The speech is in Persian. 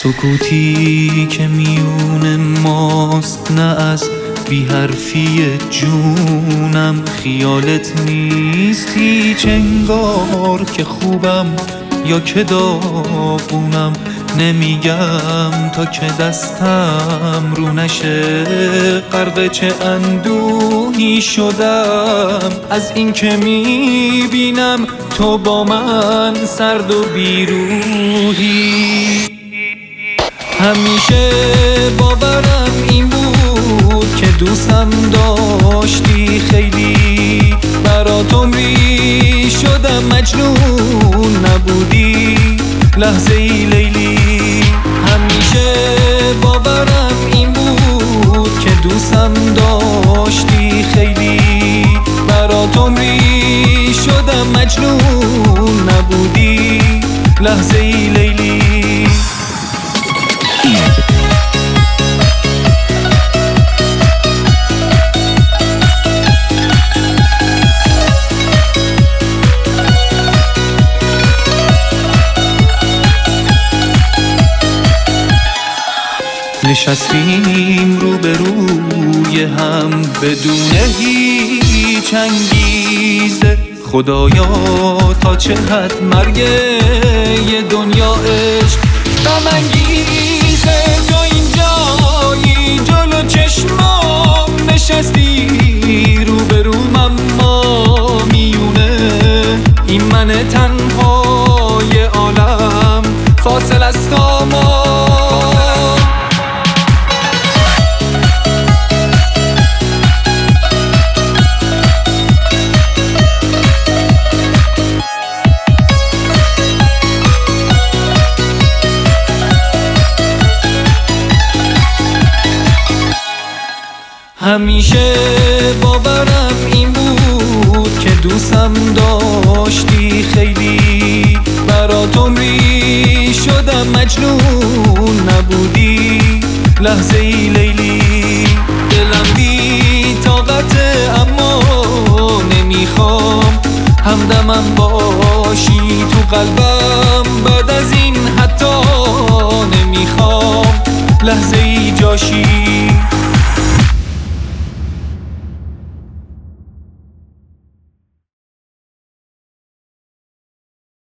سکوتی که میون ماست نه از بی حرفی جونم، خیالت نیست هیچ انگار که خوبم یا که داغونم. نمیگم تا که دستم رو نشه غرق چه اندوهی شدم از این که میبینم تو با من سرد و بیروحی. همیشه باورم این بود که دوستم داشتی خیلی، برات عمری شدم مجنون نبودی لحظه ای لیلی. همیشه باورم این بود که دوستم داشتی خیلی، برات عمری شدم مجنون نبودی لحظه ای لیلی. نشستیم روبروی هم بدون هیچ انگیزه، خدایا تا چه حد مرگ یه دنیا عشق غم انگیزه. تو اینجایی جلو چشمام نشستی روبروم، اما میونه این من تنهای عالم فاصل است تا ما. همیشه باورم این بود که دوستم داشتی خیلی، برات عمری شدم مجنون نبودی لحظه ای لیلی. دلم بی طاقته اما نمیخوام همدمم باشی تو قلبم، بعد از این حتی نمیخوام لحظه ای جاشی.